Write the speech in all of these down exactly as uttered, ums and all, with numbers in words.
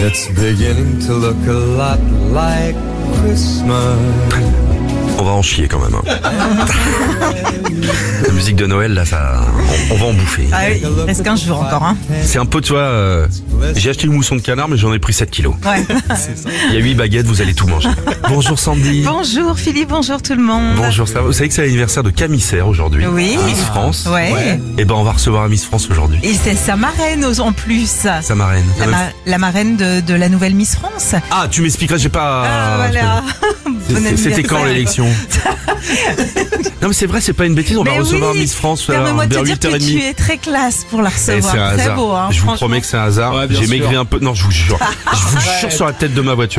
It's beginning to look a lot like Christmas. On va en chier quand même. Hein. La musique de Noël, là, ça, on, on va en bouffer. Ah oui, il reste quinze jours encore. Hein. C'est un peu, tu vois, euh, j'ai acheté une mousson de canard, mais j'en ai pris sept kilos. Ouais. Il y a huit baguettes, vous allez tout manger. Bonjour Sandy. Bonjour Philippe, bonjour tout le monde. Bonjour, ça va. Vous savez que c'est l'anniversaire de Camille Serre aujourd'hui. Oui. Miss France. Ouais. ouais. Et ben, on va recevoir un Miss France aujourd'hui. Et c'est sa marraine en plus. Sa marraine. La, ma- la marraine de, de la nouvelle Miss France. Ah, tu m'expliqueras, j'ai pas... Ah, voilà. Bon C'était quand l'élection? Non mais c'est vrai, c'est pas une bêtise, on mais va recevoir oui, Miss France vers permets-moi de te dire huit heures que trente. tu es très classe pour la C'est recevoir. un Très hasard. beau, hein, je vous franchement. promets que c'est un hasard. Ouais, bien j'ai sûr. maigri un peu. Non, je vous jure. Je vous jure sur la tête de ma voiture.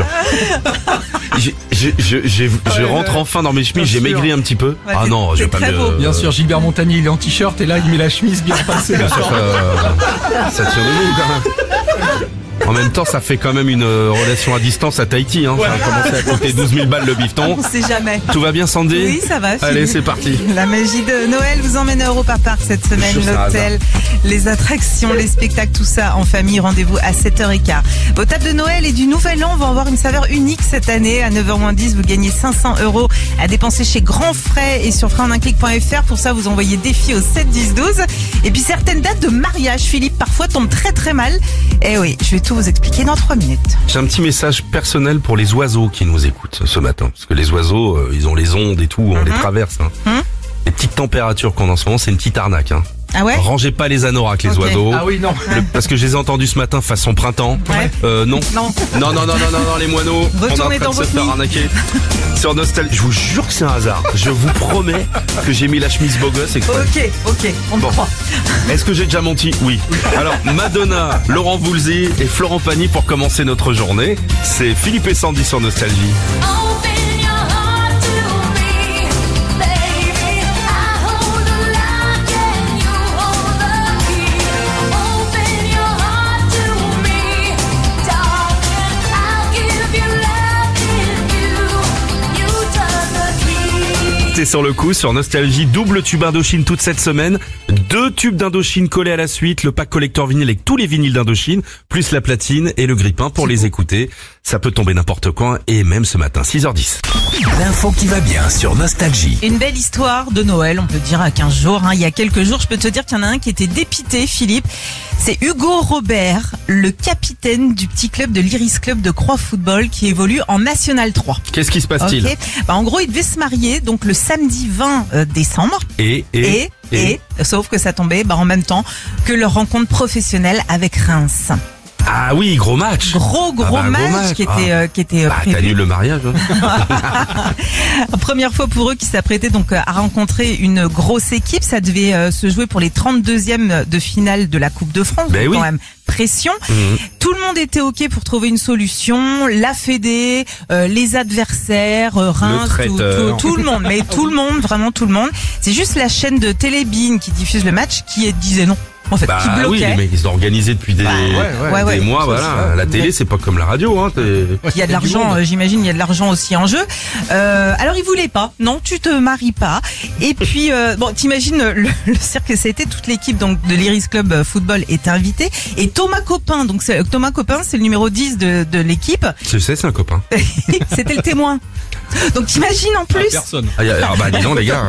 J'ai- j'ai- j'ai- j'ai- je rentre enfin dans mes chemises, j'ai Bien sûr. maigri un petit peu. Ouais, Ah c'est- non, je vais c'est pas très me... beau. Bien sûr, Gilbert Montagnier, il est en t-shirt et là, il met la chemise bien passée. Bien sûr, euh, ça tire de nous quand même. En même temps, ça fait quand même une euh, relation à distance à Tahiti. Hein. Ça a commencé à coûter douze mille balles le bifton. On sait jamais. Tout va bien, Sandy? Oui, ça va. Allez, Philippe. c'est parti. La magie de Noël vous emmène à Europa Park cette semaine. Je suis sûr que c'est un L'hôtel, les attractions, les spectacles, tout ça en famille. Rendez-vous à sept heures quinze. Vos tables de Noël et du Nouvel An vont avoir une saveur unique cette année. À neuf heures moins dix, vous gagnez cinq cents euros à dépenser chez Grand Frais et sur frais en un clic point f r. Pour ça, vous envoyez défi au sept dix douze. Et puis certaines dates de mariage, Philippe, parfois tombent très très mal. Eh oui, je vais tout vous expliquer dans trois minutes. J'ai un petit message personnel pour les oiseaux qui nous écoutent ce matin. Parce que les oiseaux, euh, ils ont les ondes et tout, on les traverse. Hein. Mhm. Les petites températures qu'on a en ce moment, c'est une petite arnaque. Hein. Ah ouais? Rangez pas les anoraks, les Ok. oiseaux. Ah oui, non. Le- parce que je les ai entendus ce matin façon printemps. Ouais. Euh, non. Non. Non, non, non, non, non, non, les moineaux. on est en Retournez train dans de se votre faire nid. arnaquer. Sur Nostalgie. Je vous jure que c'est un hasard. Je vous promets que j'ai mis la chemise beau gosse exprès. Ok, ok, on te Bon. croit. Est-ce que j'ai déjà menti? Oui. Alors, Madonna, Laurent Voulzy et Florent Pagny pour commencer notre journée. C'est Philippe et Sandy sur Nostalgie. Open your heart to me, baby. I hold the lock and you hold the key. Open your heart to me, darling. I'll give you love if you, you turn the key. T'es sur le coup sur Nostalgie, double tube Indochine toute cette semaine, deux tubes d'Indochine collés à la suite, le pack collector vinyle avec tous les vinyles d'Indochine, plus la platine et le grille-pain pour les écouter. Ça peut tomber n'importe quand et même ce matin, six heures dix. L'info qui va bien sur Nostalgie. Une belle histoire de Noël, on peut dire à quinze jours. Hein. Il y a quelques jours, je peux te dire qu'il y en a un qui était dépité, Philippe. C'est Hugo Robert, le capitaine du petit club de l'Iris Club de Croix Football qui évolue en National trois. Qu'est-ce qui se passe-t-il? Ok. Bah, en gros, il devait se marier donc le samedi vingt décembre. Et, et, Et, et, sauf que ça tombait bah, en même temps que leur rencontre professionnelle avec Reims. Ah oui, gros match. Gros gros, Ah bah, match, gros match. qui était Ah. euh, qui était euh, Bah, prévu. t'annules le mariage. Hein. Première fois pour eux qui s'apprêtaient donc à rencontrer une grosse équipe. Ça devait euh, se jouer pour les trente-deuxièmes de finale de la Coupe de France. Ben donc oui. quand même pression. Mhm. Tout le monde était ok pour trouver une solution. La Fédé, euh, les adversaires, euh, Reims, tout, traiteur. tout, tout le monde. Mais tout le monde, vraiment tout le monde. C'est juste la chaîne de Télébean qui diffuse le match qui disait non. En fait, qui Bah oui, bloquait. les mecs, ils sont organisés depuis des, ouais, ouais. Ouais, ouais. des mois, Ça, voilà. ça, La ouais. télé, c'est pas comme la radio, hein. t'es- Il y a de l'argent, euh, j'imagine, il y a de l'argent aussi en jeu. Euh, alors il voulait pas, non, tu te maries pas. Et puis euh, bon, t'imagines le, le cirque que c'était, toute l'équipe donc de l'Iris Club euh, Football est invitée et Thomas Copin, donc c'est- Thomas Copin, c'est le numéro dix de, de l'équipe, Je sais, c'est un copain. c'était le témoin. Donc t'imagines en Ah, plus. personne. Ah, y a- ah bah dis donc les gars,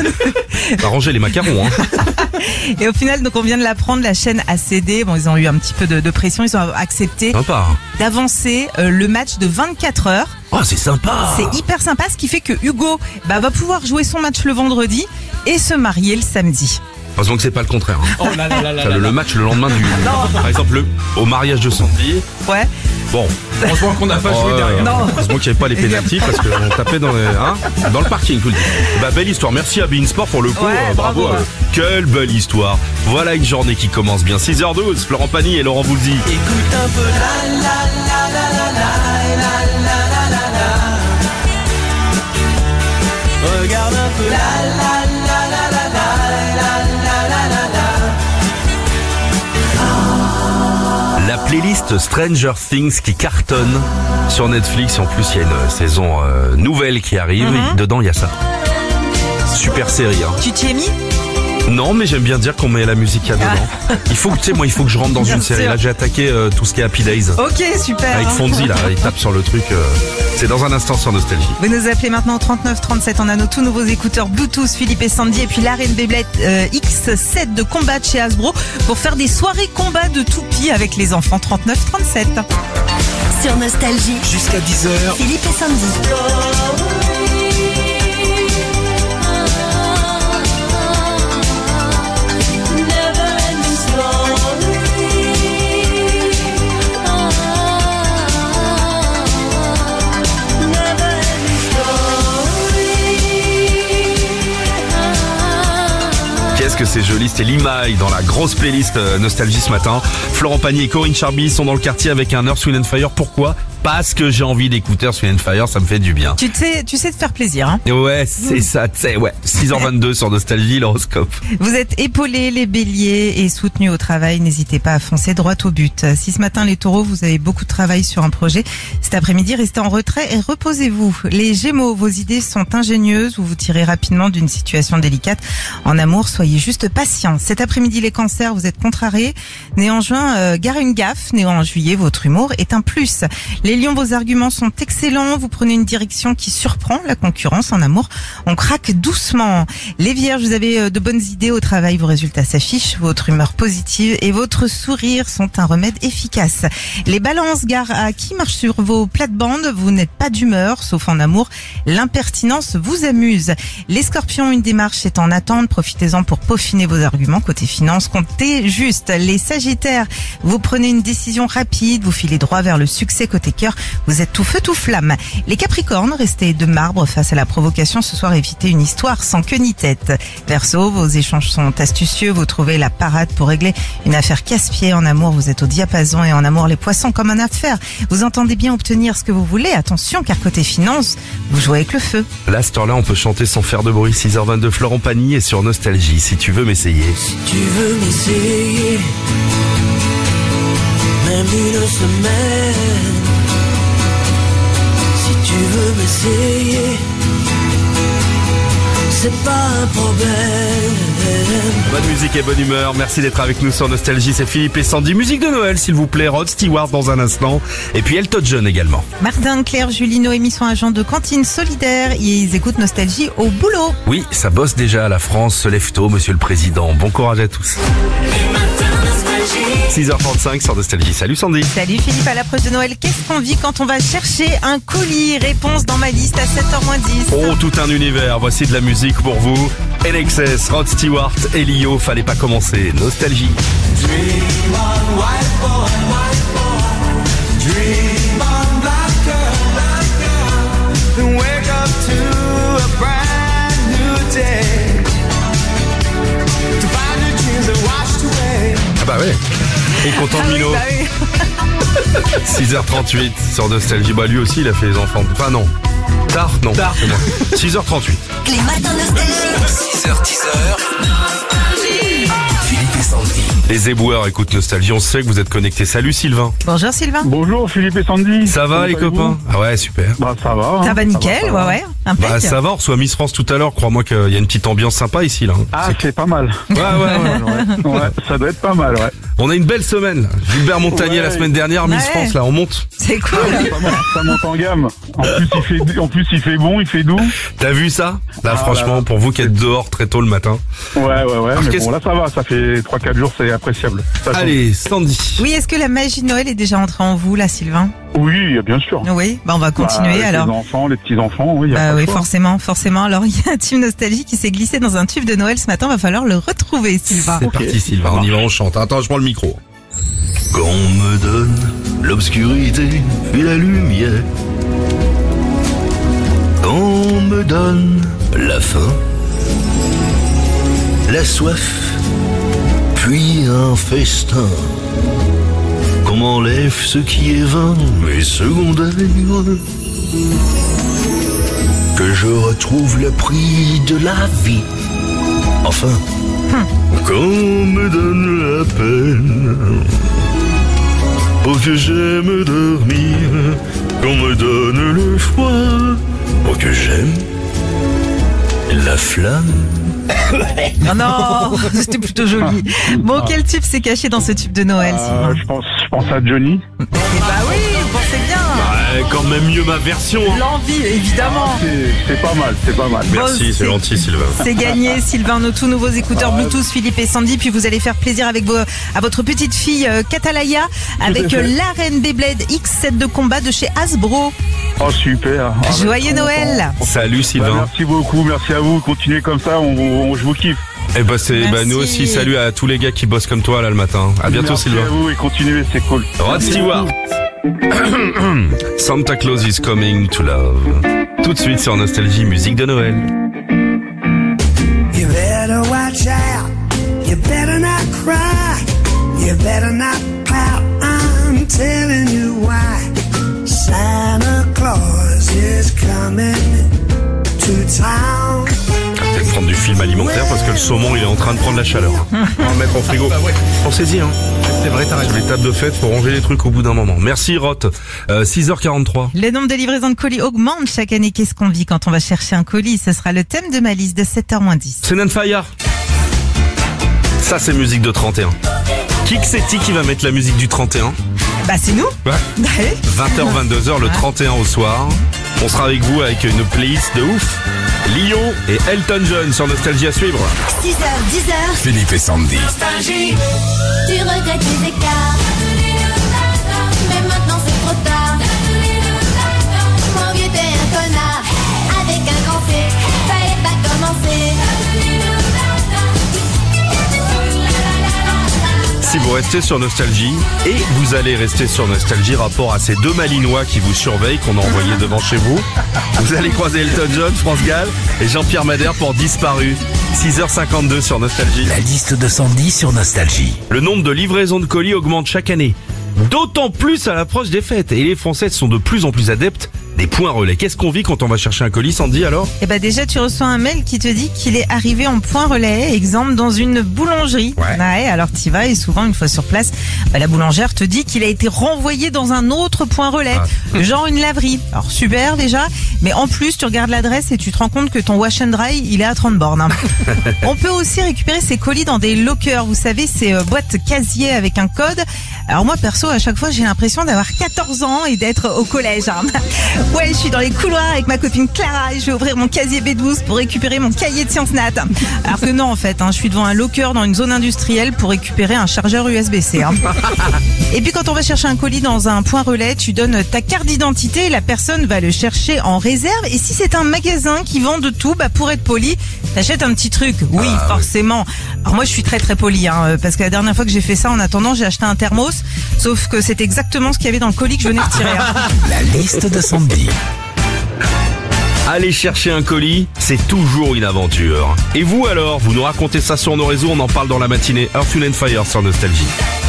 euh, arrangez les macarons. Hein. Et au final, donc on vient de l'apprendre, la chaîne a cédé. Bon, ils ont eu un petit peu de, de pression, ils ont accepté Sympa. d'avancer euh, le match de vingt-quatre heures. Oh, c'est sympa. C'est hyper sympa, ce qui fait que Hugo bah, va pouvoir jouer son match le vendredi et se marier le samedi. Heureusement que c'est pas le contraire. Hein. Oh là là là là Enfin, là le, là. le match le lendemain du. Par exemple, le, au mariage de Sandy. Ouais. Bon. Heureusement qu'on n'a pas Oh, joué ouais, derrière. Non. heureusement qu'il n'y avait pas les pénaltys parce qu'on tapait dans, les, hein, dans le parking. Tout le bah, belle histoire. Merci à Bein Sport pour le coup. Ouais, euh, bravo. bravo. à eux. Quelle belle histoire. Voilà une journée qui commence bien. six heures douze. Florent Pagny et Laurent Voulzy. Écoute un peu la la la la la la la la la la la. Regarde un peu la la la la la la la la la la. La playlist Stranger Things qui cartonne sur Netflix. En plus, il y a une saison euh, nouvelle qui arrive. Mhm. Dedans, il y a ça. Super série. Hein. Tu t'y es mis? Non, mais j'aime bien dire qu'on met la musique qu'il y a dedans. Il faut que, tu sais, moi, il faut que je rentre dans Bien une série. sûr. Là, j'ai attaqué euh, tout ce qui est Happy Days. Ok, super. Avec Fonzie, là, il tape sur le truc. euh, C'est dans un instant sur Nostalgie. Vous nous appelez maintenant au trente-neuf trente-sept. On a nos tout nouveaux écouteurs Bluetooth, Philippe et Sandy, et puis la Reine Beyblade euh, X sept de combat de chez Hasbro pour faire des soirées combat de toupie avec les enfants. trente-neuf trente-sept. Sur Nostalgie, Jusqu'à dix heures, Philippe et Sandy. Qu'est-ce que c'est joli, c'était Limaï dans la grosse playlist euh, Nostalgie ce matin. Florent Pagny et Corinne Charby sont dans le quartier avec un Earth, Wind and Fire. Pourquoi ? Parce que j'ai envie d'écouter Earth, Wind and Fire, ça me fait du bien. Tu sais, tu sais te faire plaisir, hein. Ouais, c'est ça, tu sais, ouais. six heures vingt-deux sur Nostalgie, l'horoscope. Vous êtes épaulés les béliers et soutenus au travail, n'hésitez pas à foncer droit au but. Si ce matin les taureaux, vous avez beaucoup de travail sur un projet, cet après-midi restez en retrait et reposez-vous. Les gémeaux, vos idées sont ingénieuses, vous vous tirez rapidement d'une situation délicate. En amour, soyez juste patient. Cet après-midi les cancers, vous êtes contrariés. Né en juin, euh, gare une gaffe. Né en juillet, votre humour est un plus. Les lions, vos arguments sont excellents, vous prenez une direction qui surprend la concurrence. En amour, on craque doucement. Les vierges, vous avez de bonnes idées au travail, vos résultats s'affichent, votre humeur positive et votre sourire sont un remède efficace. Les balances, gare à qui marche sur vos plates-bandes, vous n'êtes pas d'humeur, sauf en amour, l'impertinence vous amuse. Les scorpions, une démarche est en attente, profitez-en pour peaufiner vos arguments. Côté finance, comptez juste. Les sagittaires, vous prenez une décision rapide, vous filez droit vers le succès. Côté cœur, vous êtes tout feu tout flamme. Les capricornes, restez de marbre face à la provocation ce soir, évitez une histoire sans queue ni tête. Verseau, vos échanges sont astucieux, vous trouvez la parade pour régler une affaire casse-pied. En amour, vous êtes au diapason et en amour, les poissons comme en affaire. Vous entendez bien obtenir ce que vous voulez, attention car côté finance, vous jouez avec le feu. Là, à cette heure-là, on peut chanter sans faire de bruit. six heures vingt-deux, Florent Pagny est sur Nostalgie. Si tu veux m'essayer. Tu veux m'essayer, même une semaine. Si tu veux m'essayer, c'est pas un problème. Bonne musique et bonne humeur. Merci d'être avec nous sur Nostalgie. C'est Philippe et Sandy. Musique de Noël, s'il vous plaît. Rod Stewart dans un instant. Et puis Elton John également. Martin, Claire, Julie, Noémie sont agents de cantine solidaire. Ils écoutent Nostalgie au boulot. Oui, ça bosse déjà. La France se lève tôt, monsieur le président. Bon courage à tous. six heures trente-cinq sur Nostalgie. Salut Sandy. Salut Philippe, à l'approche de Noël, qu'est-ce qu'on vit quand on va chercher un colis? Réponse dans ma liste à sept heures moins dix. Oh, tout un univers. Voici de la musique pour vous. N X S, Rod Stewart, Elio, fallait pas commencer. Nostalgie. Dream on, white boy, white boy. Dream on, black girl, black girl. And wake up to a brand new day. To find your dreams are washed away. Ah bah ouais. Et content de Ah oui, Mino. bah oui. six heures trente-huit sur Nostalgie. Bah lui aussi, il a fait les enfants. Enfin non. Tard, non. Tard. c'est moi. six heures trente-huit. Les matins Nostalgie. six heures, dix heures. Philippe et Sandy. Les éboueurs écoutent Nostalgie. On sait que vous êtes connectés. Salut Sylvain. Bonjour Sylvain. Bonjour Philippe et Sandy. Ça va Comment les allez-vous? copains? Ah ouais, super. Bah ça va. hein. Ça va nickel, ça ouais va. ouais. Impec. Bah ça va, on reçoit Miss France tout à l'heure. Crois-moi qu'il y a une petite ambiance sympa ici là. Ah c'est pas mal. Ouais, ouais, ouais. Ouais, ça doit être pas mal, ouais. On a une belle semaine. là. Gilbert Montagnier Ouais. la semaine dernière, Miss Ouais. France là, on monte. C'est cool. Pas mal, ça monte en gamme. En plus il fait, en plus il fait bon, il fait doux. T'as vu ça? Là Ah, franchement, là. pour vous qui êtes dehors très tôt le matin. Ouais, ouais, ouais. Mais qu'est-ce- bon là ça va, ça fait trois quatre jours, c'est appréciable. Ça change. Allez, Sandy. Oui, est-ce que la magie de Noël est déjà entrée en vous là Sylvain? Oui, bien sûr. Oui, bah on va continuer Bah, alors. Les enfants, les petits enfants, oui. Y a Bah pas oui, le choix. forcément, forcément. Alors il y a un tube Nostalgie qui s'est glissé dans un tube de Noël ce matin, va falloir le retrouver Sylvain. C'est parti Sylvain, on y va, on chante. Attends, je prends le micro. Quand on me donne l'obscurité puis la lumière, quand on me donne la faim, la soif, puis un festin, qu'on m'enlève ce qui est vain et secondaire, que je retrouve le prix de la vie, enfin, quand on me donne la peine, pour que j'aime dormir, qu'on me donne le froid, pour que j'aime la flamme. Non, non, c'était plutôt joli. Bon, quel tube s'est caché dans ce tube de Noël, Euh, Sylvain? je pense, je pense à Johnny. Eh bah oui, vous pensez bien. Ouais, quand même mieux ma version. hein. L'envie, évidemment. C'est, c'est pas mal, c'est pas mal. Merci, Bon, c'est gentil Sylvain. C'est gagné, Sylvain, nos tous nouveaux écouteurs Bluetooth, Philippe et Sandy. Puis vous allez faire plaisir avec vos, à votre petite fille euh, Katalaya avec euh, l'arène Beyblade X sept de combat de chez Hasbro. Oh super. Ah, Joyeux Noël. Salut bah, Sylvain. merci beaucoup, merci à vous. Continuez comme ça, on, on- je vous kiffe. Eh bah c'est bah, Merci. nous aussi, salut à tous les gars qui bossent comme toi là le matin. À bientôt merci Sylvain. à vous et continuez, c'est cool. Rod Stewart. Santa Claus is coming to love. Tout de suite sur Nostalgie, musique de Noël. You better watch out. You better not cry. You better not pout. I'm telling you why. Santa Claus is coming to town. Peut-être prendre du film alimentaire parce que le saumon il est en train de prendre la chaleur. On va le mettre en frigo. Pensez-y, hein. C'est vrai, t'as raison. Les tables de fête, faut ranger les trucs au bout d'un moment. Merci Roth. Euh, six heures quarante-trois. Le nombre de livraisons de colis augmente chaque année. Qu'est-ce qu'on vit quand on va chercher un colis? Ce sera le thème de ma liste de sept heures moins dix. C'est Nanfire. Ça c'est musique de trente et un. Qui que c'est qui va mettre la musique du trente et un? Bah c'est nous. Ouais. Allez. vingt heures vingt-deux heures le trente et un au soir. On sera avec vous avec une playlist de ouf. Lio et Elton John sur Nostalgie à suivre. six heures, dix heures. Philippe et Sandy. Tu regrettes les écarts. Mais maintenant c'est trop tard. Mon vieux t'es un connard. Avec un grand C. Fallait pas commencer. Si vous restez sur Nostalgie, et vous allez rester sur Nostalgie rapport à ces deux Malinois qui vous surveillent, qu'on a envoyés devant chez vous, vous allez croiser Elton John, France Gall et Jean-Pierre Madère pour Disparu. six heures cinquante-deux sur Nostalgie. La liste de Sandy sur Nostalgie. Le nombre de livraisons de colis augmente chaque année. D'autant plus à l'approche des fêtes. Et les Français sont de plus en plus adeptes des points relais. Qu'est-ce qu'on vit quand on va chercher un colis, Sandy, alors? Eh ben déjà, tu reçois un mail qui te dit qu'il est arrivé en point relais, exemple dans une boulangerie. Ouais. alors t'y vas et souvent une fois sur place, bah, la boulangère te dit qu'il a été renvoyé dans un autre point relais, Ah. genre une laverie. Alors super déjà, mais en plus tu regardes l'adresse et tu te rends compte que ton wash and dry il est à trente bornes. hein. On peut aussi récupérer ses colis dans des lockers, vous savez, ces euh, boîtes casier avec un code. Alors moi perso, à chaque fois j'ai l'impression d'avoir quatorze ans et d'être au collège. hein. Ouais, je suis dans les couloirs avec ma copine Clara et je vais ouvrir mon casier B douze pour récupérer mon cahier de sciences nat. Alors que non, en fait, hein, je suis devant un locker dans une zone industrielle pour récupérer un chargeur U S B C. Hein. Et puis quand on va chercher un colis dans un point relais, tu donnes ta carte d'identité et la personne va le chercher en réserve. Et si c'est un magasin qui vend de tout, bah pour être poli, t'achètes un petit truc. Oui, forcément. Alors moi, je suis très très poli, hein, parce que la dernière fois que j'ai fait ça, en attendant, j'ai acheté un thermos. Sauf que c'est exactement ce qu'il y avait dans le colis que je venais retirer. hein. La liste de Sandy. Aller chercher un colis, c'est toujours une aventure. Et vous alors, vous nous racontez ça sur nos réseaux, on en parle dans la matinée. Earth, Wind and Fire sur Nostalgie.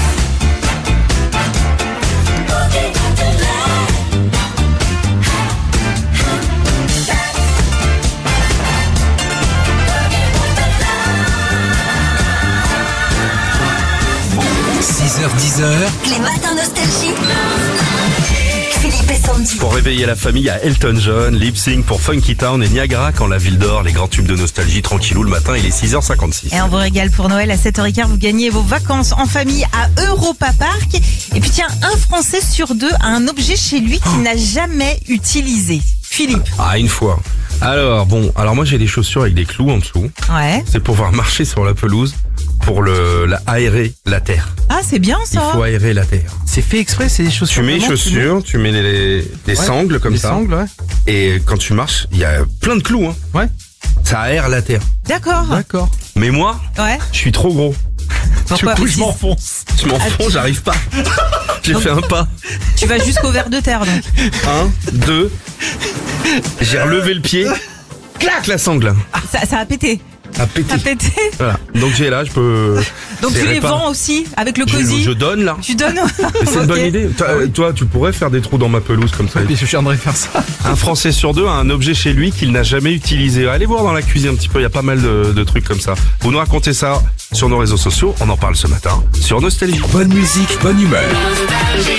six heures dix heures. Les matins nostalgie. Philippe et Sandy. Pour réveiller la famille, à Elton John, Lip Sync pour Funky Town et Niagara quand la ville dort, les grands tubes de Nostalgie tranquillou le matin, il est six heures cinquante-six. Et on vous régale pour Noël à sept heures quinze, vous gagnez vos vacances en famille à Europa Park. Et puis tiens, un Français sur deux a un objet chez lui qu'il n'a jamais utilisé. Philippe. Ah, une fois. Alors, bon, alors moi j'ai des chaussures avec des clous en dessous. Ouais. C'est pour pouvoir marcher sur la pelouse, pour le, la, aérer la terre. Ah, c'est bien Il ça. faut aérer la terre. C'est fait exprès, c'est des chaussures. Tu mets les vraiment, chaussures, tu mets les, des Ouais, sangles comme des ça. sangles, ouais. Et quand tu marches, il y a plein de clous, hein. Ouais. Ça aère la terre. D'accord. D'accord. Mais moi, Ouais. je suis trop gros. Pourquoi Du coup, je Si- m'enfonce. Je m'en fous, j'arrive pas. J'ai fait un pas. Tu vas jusqu'au ver de terre donc. Un, deux. J'ai relevé le pied. Clac, la sangle. Ça, ça a pété. A pété. Ça a pété. Voilà. Donc j'ai là, je peux. Donc tu serrer les pas. vends aussi avec le Je, cosy. je donne là. Tu donnes. Mais c'est une bonne Ok. idée. Toi, euh, toi, tu pourrais faire des trous dans ma pelouse comme ça. Mais je viendrai faire ça. Un Français sur deux a un objet chez lui qu'il n'a jamais utilisé. Allez voir dans la cuisine un petit peu, il y a pas mal de, de trucs comme ça. Vous nous racontez ça sur nos réseaux sociaux, on en parle ce matin sur Nostalgie. Bonne musique, bonne humeur.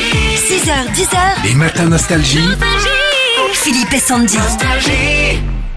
six heures, dix heures. Les matins Nostalgie. Philippe et Sandy.